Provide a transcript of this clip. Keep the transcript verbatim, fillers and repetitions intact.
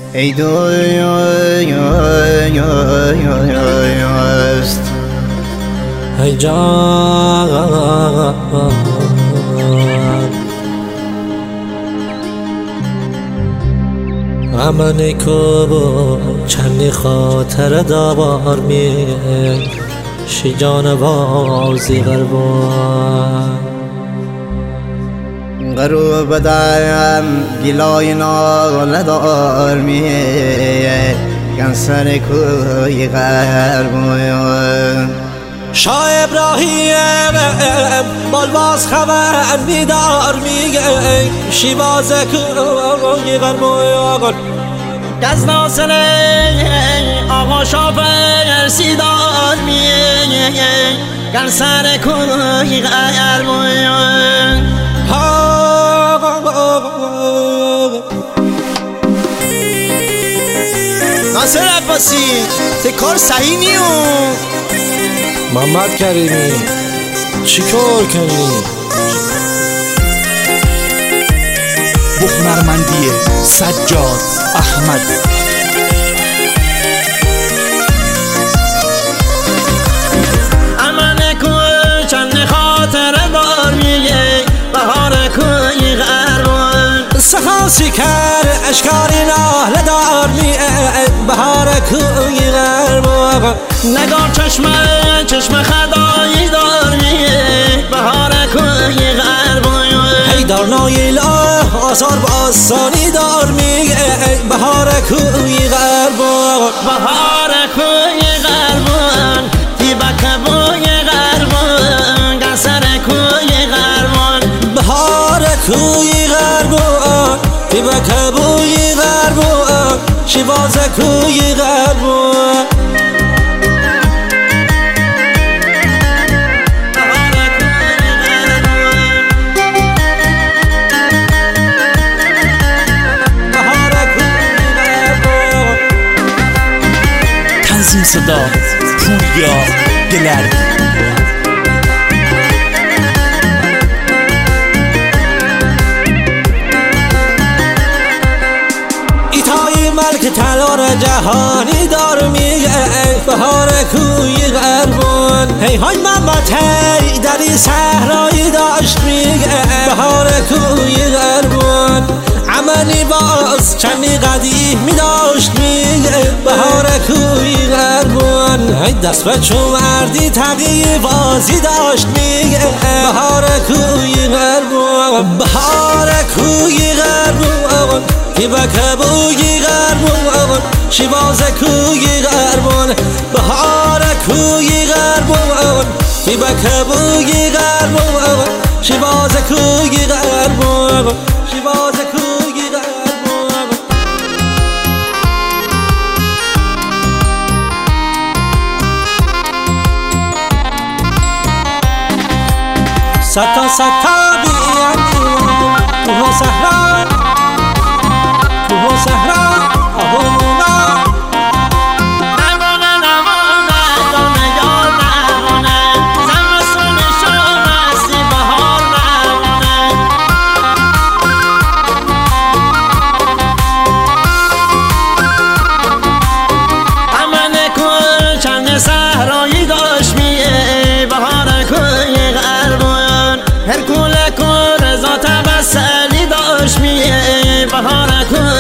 ای دوست ای جان امن کو چندی خاطر داوار می شی جانوازی غربان غروب دایم گلای ناله دار می کنسر کوی غربان شاه ابراهیم بالواز خبر میدار میگه شیواز کوی غربان گز ناصر آقا شافر سیدار میگه کنسر کوی غربان ناصر عباسی ته کار صحیح نیو محمد کریمی چی کار کنی؟ بخنرمندی سجاد احمد امن کوی چند خاطر دار میگه بهار کوی غربان سخاسی کر اشکاری ناله دار می بهار کوی غربان نگار چشمه چشمه خدایی دار میگه بهار کوی غربان هی دار نایلا آثار با آسانی دار میگه بهار کوی غربان بهار کوی غربان تیبک بوی غربان گسر کوی غربان بهار کوی غربان تیبک بوی غربان شیواز کوی غربان تنظیم صدا پوریا گلرد ایتای ملک تلار جهانی دار میگه بهار کوی غربان هی های محمد هی دری صحرایی داشت میگه بهار کوی غربان عملی باز چندی قدیمی داشت میگه بهار کوی غربان هی دست به چومردی تقیی بازی داشت میگه بهار کوی غربان بهار کوی غربان تیبک بوی غربان شیواز کوی غربان بهار کوی غربان تیبک بوی غربان شیواز کوی غربان شیواز کوی غربان ستا ستا بیانی تو صحرا تو صحرا آهونا نمونه نمونه دانه یار نمونه زمستون شما مستی بهار نمونه امن کوی چند صحرایی داشت میه بهار کوی غربان هرکول کور رضا تبسلی داشت میه بهار کوی